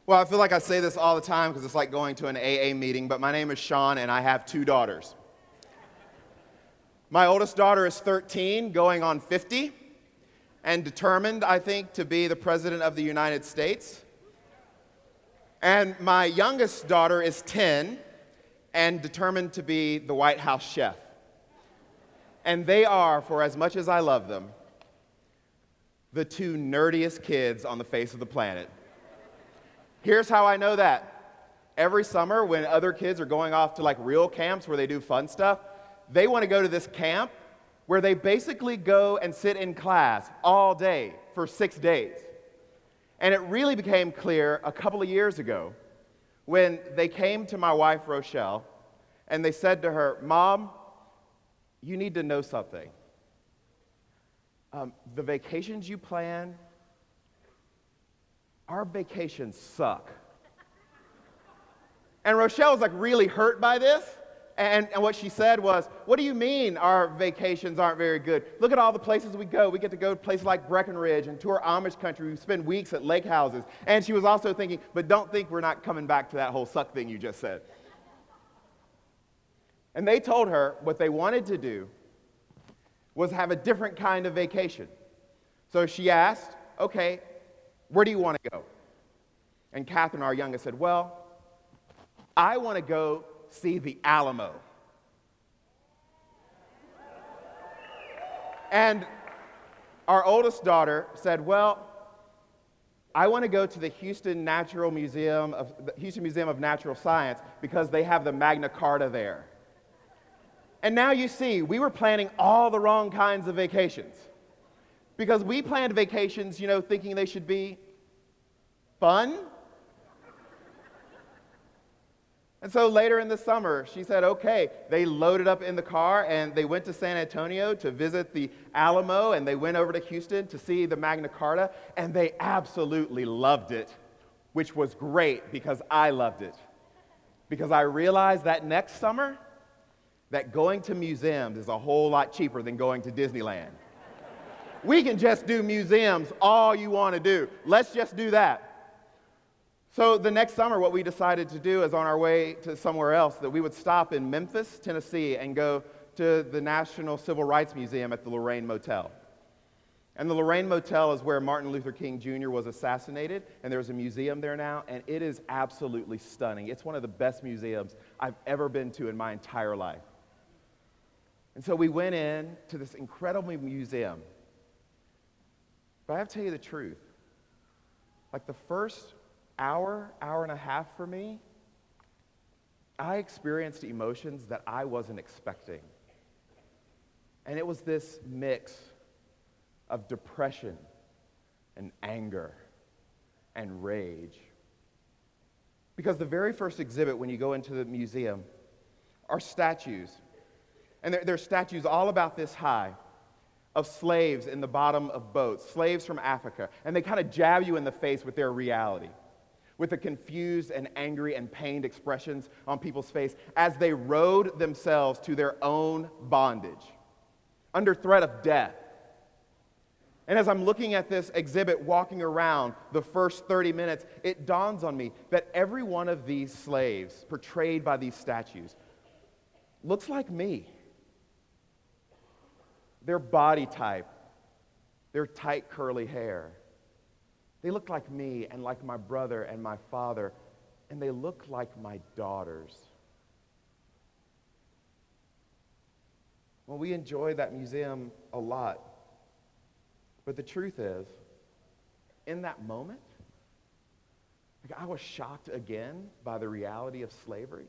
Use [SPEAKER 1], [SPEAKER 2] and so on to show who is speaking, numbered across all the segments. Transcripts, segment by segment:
[SPEAKER 1] Well, I feel like I say this all the time because it's like going to an AA meeting, but my name is Sean and I have two daughters. My oldest daughter is 13, going on 50, and determined, I think, to be the President of the United States. And my youngest daughter is 10 and determined to be the White House chef. And they are, for as much as I love them, the two nerdiest kids on the face of the planet. Here's how I know that. Every summer when other kids are going off to like real camps where they do fun stuff, they want to go to this camp where they basically go and sit in class all day for 6 days. And it really became clear a couple of years ago when they came to my wife, Rochelle, and they said to her, "Mom, you need to know something. The vacations you plan, our vacations suck." And Rochelle was like really hurt by this. And what she said was, "What do you mean our vacations aren't very good? Look at all the places we go. We get to go to places like Breckenridge and tour Amish country. We spend weeks at lake houses." And she was also thinking, "But don't think we're not coming back to that whole suck thing you just said." And they told her what they wanted to do was have a different kind of vacation. So she asked, "Okay, where do you want to go?" And Catherine, our youngest, said, "Well, I want to go see the Alamo." And our oldest daughter said, "Well, I want to go to the Houston Museum of Natural Science because they have the Magna Carta there." And now you see, we were planning all the wrong kinds of vacations. Because we planned vacations, thinking they should be fun. And so later in the summer, she said, okay, they loaded up in the car and they went to San Antonio to visit the Alamo, and they went over to Houston to see the Magna Carta, and they absolutely loved it, which was great because I loved it. Because I realized that next summer, that going to museums is a whole lot cheaper than going to Disneyland. We can just do museums all you want to do. Let's just do that. So the next summer, what we decided to do is on our way to somewhere else, that we would stop in Memphis, Tennessee, and go to the National Civil Rights Museum at the Lorraine Motel. And the Lorraine Motel is where Martin Luther King Jr. was assassinated, and there's a museum there now, and it is absolutely stunning. It's one of the best museums I've ever been to in my entire life. And so we went in to this incredible museum. But I have to tell you the truth. Like the first hour and a half for me, I experienced emotions that I wasn't expecting. And it was this mix of depression and anger and rage. Because the very first exhibit when you go into the museum are statues. And there are statues all about this high of slaves in the bottom of boats, slaves from Africa. And they kind of jab you in the face with their reality, with the confused and angry and pained expressions on people's face as they rode themselves to their own bondage, under threat of death. And as I'm looking at this exhibit, walking around the first 30 minutes, it dawns on me that every one of these slaves portrayed by these statues looks like me. Their body type, their tight curly hair. They look like me and like my brother and my father, and they look like my daughters. Well, we enjoy that museum a lot, but the truth is, in that moment, I was shocked again by the reality of slavery,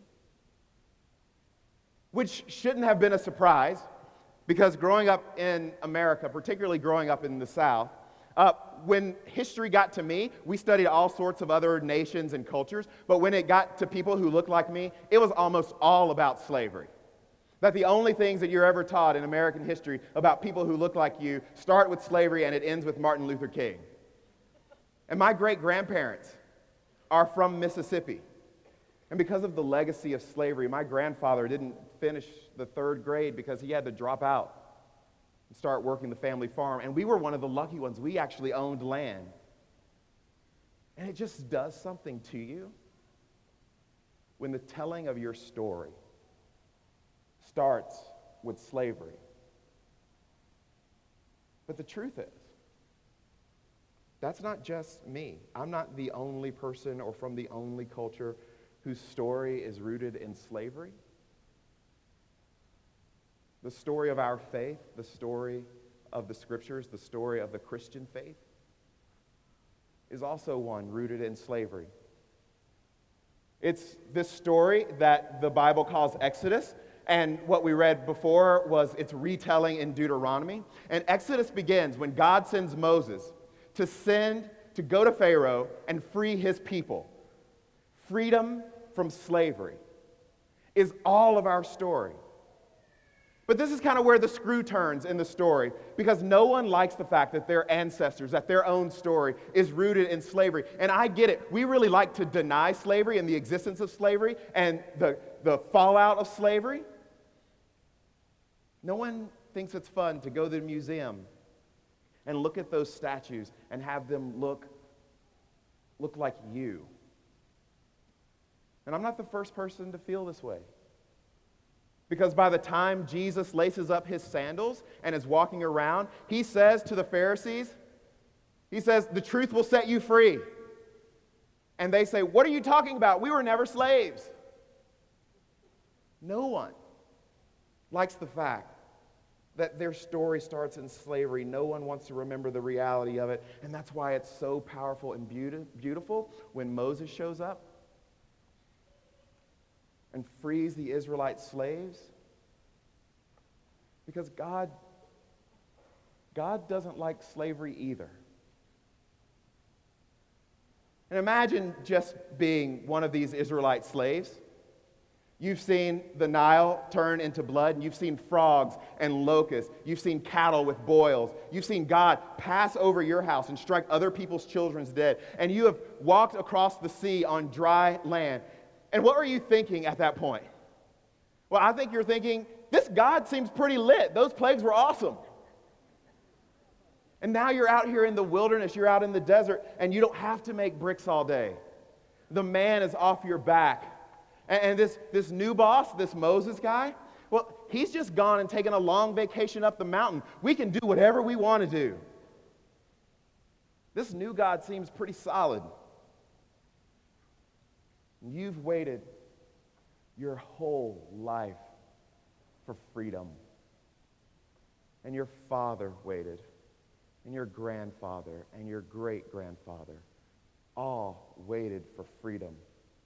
[SPEAKER 1] which shouldn't have been a surprise. Because growing up in America, particularly growing up in the South, when history got to me, we studied all sorts of other nations and cultures, but when it got to people who looked like me, it was almost all about slavery. That the only things that you're ever taught in American history about people who look like you start with slavery and it ends with Martin Luther King. And my great-grandparents are from Mississippi. And because of the legacy of slavery, my grandfather didn't finish the 3rd grade because he had to drop out and start working the family farm. And we were one of the lucky ones. We actually owned land. And it just does something to you when the telling of your story starts with slavery. But the truth is, that's not just me. I'm not the only person or from the only culture whose story is rooted in slavery. The story of our faith, the story of the Scriptures, the story of the Christian faith, is also one rooted in slavery. It's this story that the Bible calls Exodus, and what we read before was its retelling in Deuteronomy. And Exodus begins when God sends Moses to go to Pharaoh and free his people. Freedom from slavery is all of our story. But this is kind of where the screw turns in the story, because no one likes the fact that their ancestors, that their own story is rooted in slavery. And I get it. We really like to deny slavery and the existence of slavery and the fallout of slavery. No one thinks it's fun to go to the museum and look at those statues and have them look like you. And I'm not the first person to feel this way. Because by the time Jesus laces up his sandals and is walking around, he says to the Pharisees, he says, the truth will set you free. And they say, what are you talking about? We were never slaves. No one likes the fact that their story starts in slavery. No one wants to remember the reality of it. And that's why it's so powerful and beautiful when Moses shows up and frees the Israelite slaves. Because God doesn't like slavery either. And imagine just being one of these Israelite slaves. You've seen the Nile turn into blood, and you've seen frogs and locusts. You've seen cattle with boils. You've seen God pass over your house and strike other people's children dead. And you have walked across the sea on dry land. And what were you thinking at that point? Well, I think you're thinking, this God seems pretty lit. Those plagues were awesome. And now you're out here in the wilderness, you're out in the desert, and you don't have to make bricks all day. The man is off your back. And this new boss, this Moses guy, well, he's just gone and taken a long vacation up the mountain. We can do whatever we want to do. This new God seems pretty solid. You've waited your whole life for freedom. And your father waited, and your grandfather, and your great-grandfather all waited for freedom.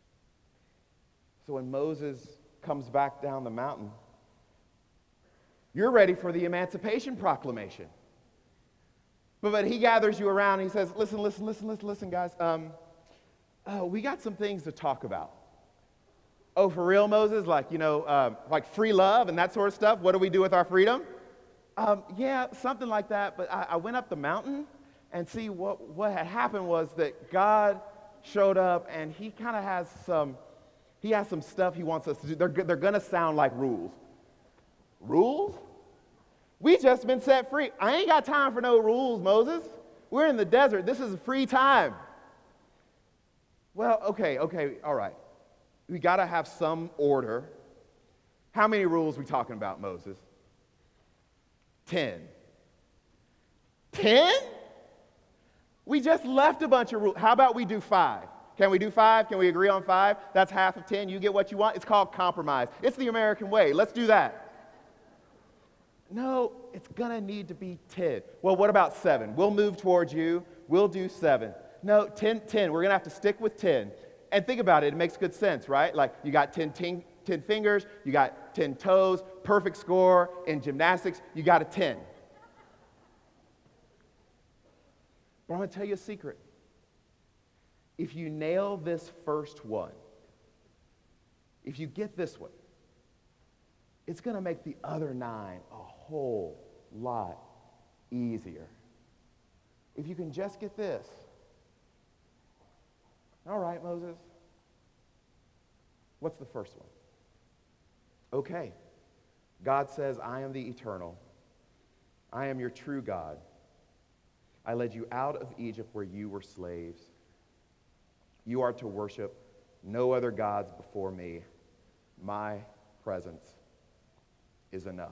[SPEAKER 1] So when Moses comes back down the mountain, you're ready for the Emancipation Proclamation. But he gathers you around and he says, listen, guys. We got some things to talk about. Oh, for real, Moses? Like free love and that sort of stuff? What do we do with our freedom? Yeah, something like that. But I went up the mountain and see what had happened was that God showed up and he kind of has some stuff he wants us to do. They're going to sound like rules. Rules? We just been set free. I ain't got time for no rules, Moses. We're in the desert. This is a free time. Well, okay, all right. We got to have some order. How many rules are we talking about, Moses? 10. 10? We just left a bunch of rules. How about we do 5? Can we do 5? Can we agree on 5? That's half of 10. You get what you want. It's called compromise. It's the American way. Let's do that. No, it's going to need to be 10. Well, what about 7? We'll move towards you. We'll do 7. No, 10. We're going to have to stick with 10. And think about it. It makes good sense, right? Like you got 10 fingers. You got 10 toes. Perfect score. In gymnastics, you got a 10. But I'm going to tell you a secret. If you nail this first one, if you get this one, it's going to make the other 9 a whole lot easier. If you can just get this. All right, Moses. What's the first one? Okay. God says, I am the eternal. I am your true God. I led you out of Egypt where you were slaves. You are to worship no other gods before me. My presence is enough.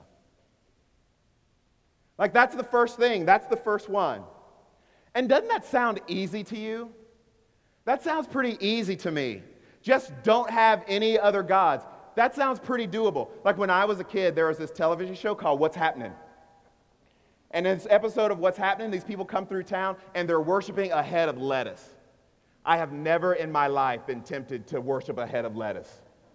[SPEAKER 1] Like, that's the first thing. That's the first one. And doesn't that sound easy to you? That sounds pretty easy to me. Just don't have any other gods. That sounds pretty doable. Like, when I was a kid, there was this television show called What's Happening? And in this episode of What's Happening, these people come through town and they're worshiping a head of lettuce. I have never in my life been tempted to worship a head of lettuce.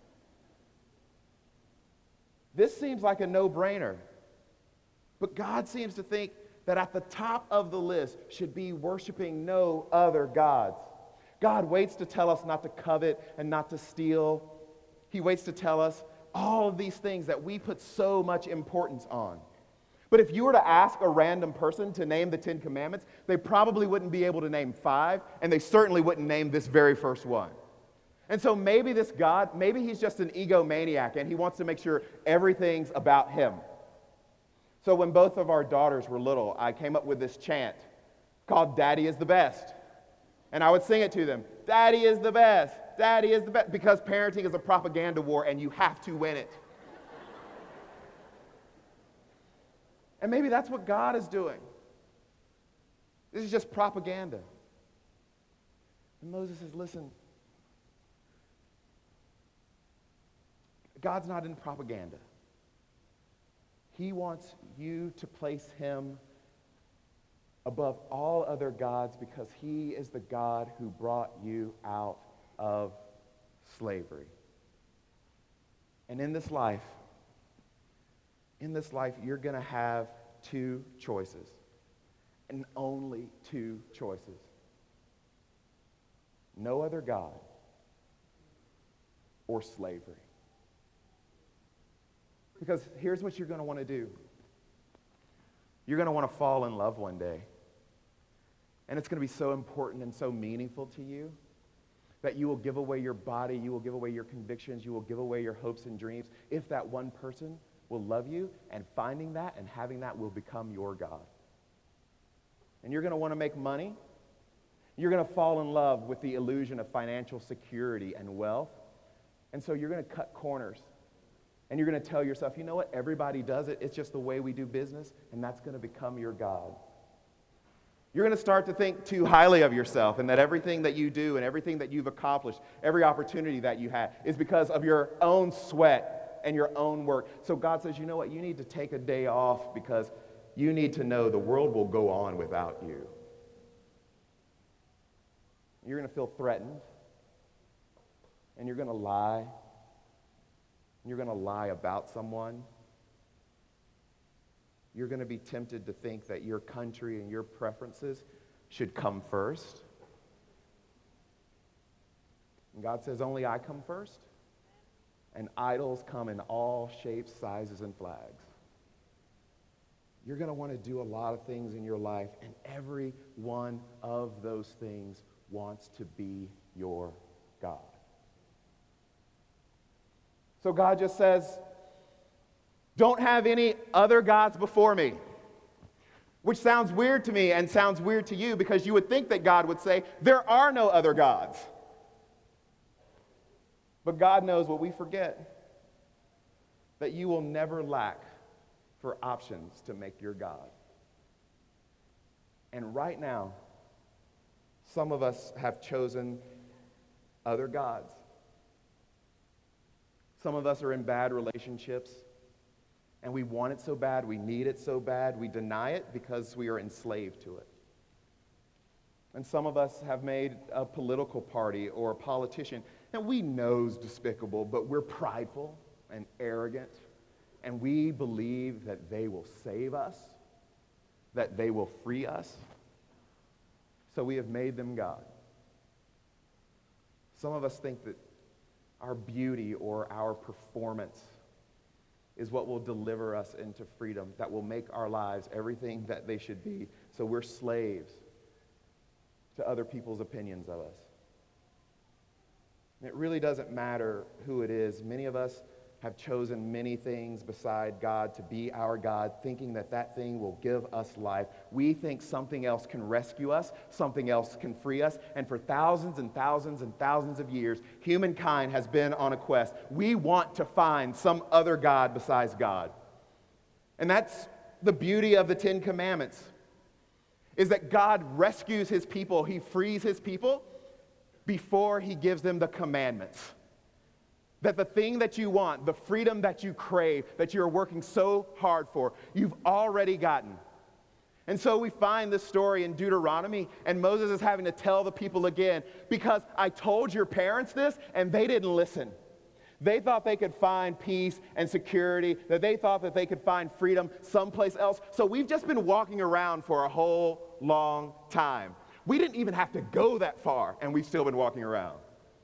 [SPEAKER 1] This seems like a no-brainer. But God seems to think that at the top of the list should be worshiping no other gods. God waits to tell us not to covet and not to steal. He waits to tell us all of these things that we put so much importance on. But if you were to ask a random person to name the 10 Commandments, they probably wouldn't be able to name 5, and they certainly wouldn't name this very first one. And so maybe this God, maybe he's just an egomaniac, and he wants to make sure everything's about him. So when both of our daughters were little, I came up with this chant called Daddy is the Best. And I would sing it to them, Daddy is the best, Daddy is the best, because parenting is a propaganda war and you have to win it. And maybe that's what God is doing. This is just propaganda. And Moses says, listen, God's not in propaganda. He wants you to place him above all other gods because he is the God who brought you out of slavery. And in this life, you're going to have 2 choices, and only 2 choices. No other God or slavery. Because here's what you're going to want to do. You're going to want to fall in love one day. And it's going to be so important and so meaningful to you that you will give away your body, you will give away your convictions, you will give away your hopes and dreams if that one person will love you, and finding that and having that will become your God. And you're going to want to make money. You're going to fall in love with the illusion of financial security and wealth. And so you're going to cut corners. And you're going to tell yourself, you know what, everybody does it. It's just the way we do business, and that's going to become your God. You're going to start to think too highly of yourself, and that everything that you do and everything that you've accomplished, every opportunity that you had, is because of your own sweat and your own work. So God says, you know what, you need to take a day off because you need to know the world will go on without you. You're going to feel threatened, and you're going to lie. You're going to lie about someone. You're going to be tempted to think that your country and your preferences should come first. And God says, only I come first. And idols come in all shapes, sizes, and flags. You're going to want to do a lot of things in your life, and every one of those things wants to be your God. So God just says, don't have any other gods before me. Which sounds weird to me and sounds weird to you because you would think that God would say, there are no other gods. But God knows what we forget, that you will never lack for options to make your God. And right now, some of us have chosen other gods. Some of us are in bad relationships, and we want it so bad, we need it so bad, we deny it because we are enslaved to it. And some of us have made a political party or a politician, and we know it's despicable, but we're prideful and arrogant, and we believe that they will save us, that they will free us. So we have made them God. Some of us think that our beauty or our performance is what will deliver us into freedom, that will make our lives everything that they should be. So we're slaves to other people's opinions of us. And it really doesn't matter who it is. Many of us have chosen many things beside God to be our God, thinking that that thing will give us life. We think something else can rescue us, something else can free us, and for thousands and thousands and thousands of years, humankind has been on a quest. We want to find some other God besides God. And that's the beauty of the Ten Commandments, is that God rescues his people, he frees his people before he gives them the commandments. That the thing that you want, the freedom that you crave, that you're working so hard for, you've already gotten. And so we find this story in Deuteronomy, and Moses is having to tell the people again, because I told your parents this, and they didn't listen. They thought they could find peace and security, that they thought that they could find freedom someplace else. So we've just been walking around for a whole long time. We didn't even have to go that far, and we've still been walking around.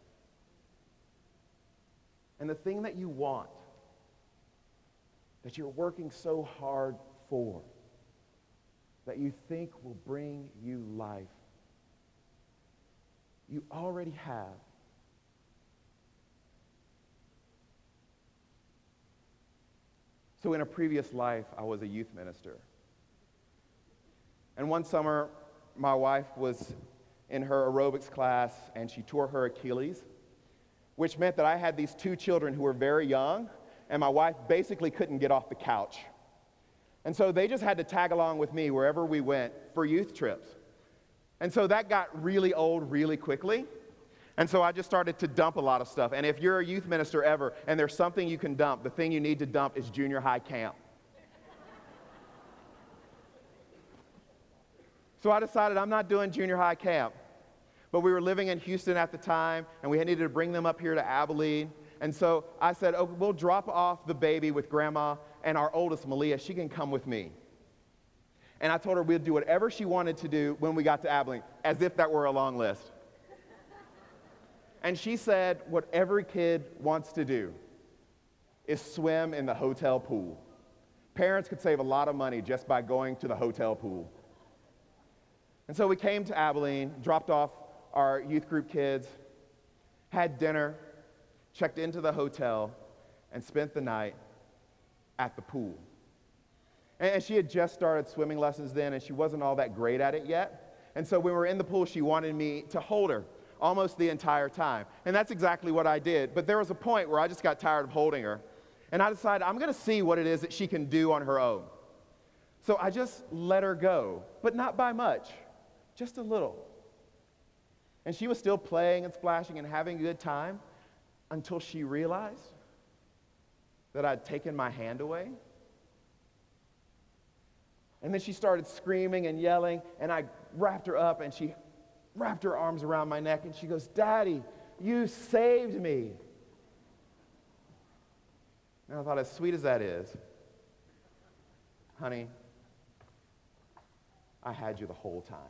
[SPEAKER 1] And the thing that you want, that you're working so hard for, that you think will bring you life, you already have. So in a previous life, I was a youth minister. And one summer, my wife was in her aerobics class, and she tore her Achilles, which meant that I had these two children who were very young, and my wife basically couldn't get off the couch. And so they just had to tag along with me wherever we went for youth trips. And so that got really old really quickly. And so I just started to dump a lot of stuff. And if you're a youth minister ever, and there's something you can dump, the thing you need to dump is junior high camp. So I decided I'm not doing junior high camp. But we were living in Houston at the time, and we needed to bring them up here to Abilene. And so I said, oh, we'll drop off the baby with Grandma, and our oldest, Malia, she can come with me. And I told her we'd do whatever she wanted to do when we got to Abilene, as if that were a long list. And she said what every kid wants to do is swim in the hotel pool. Parents could save a lot of money just by going to the hotel pool. And so we came to Abilene, dropped off our youth group kids, had dinner, checked into the hotel, and spent the night at the pool. And she had just started swimming lessons then, and she wasn't all that great at it yet. And so when we were in the pool, she wanted me to hold her almost the entire time. And that's exactly what I did. But there was a point where I just got tired of holding her, and I decided I'm going to see what it is that she can do on her own. So I just let her go, but not by much, just a little. And she was still playing and splashing and having a good time until she realized that I'd taken my hand away. And then she started screaming and yelling, and I wrapped her up, and she wrapped her arms around my neck, and she goes, "Daddy, you saved me." And I thought, as sweet as that is, honey, I had you the whole time.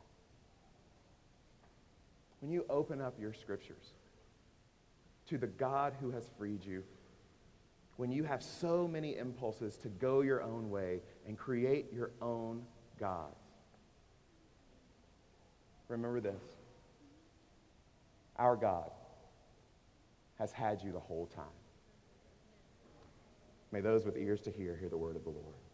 [SPEAKER 1] When you open up your scriptures to the God who has freed you, when you have so many impulses to go your own way and create your own gods, remember this: our God has had you the whole time. May those with ears to hear the word of the Lord.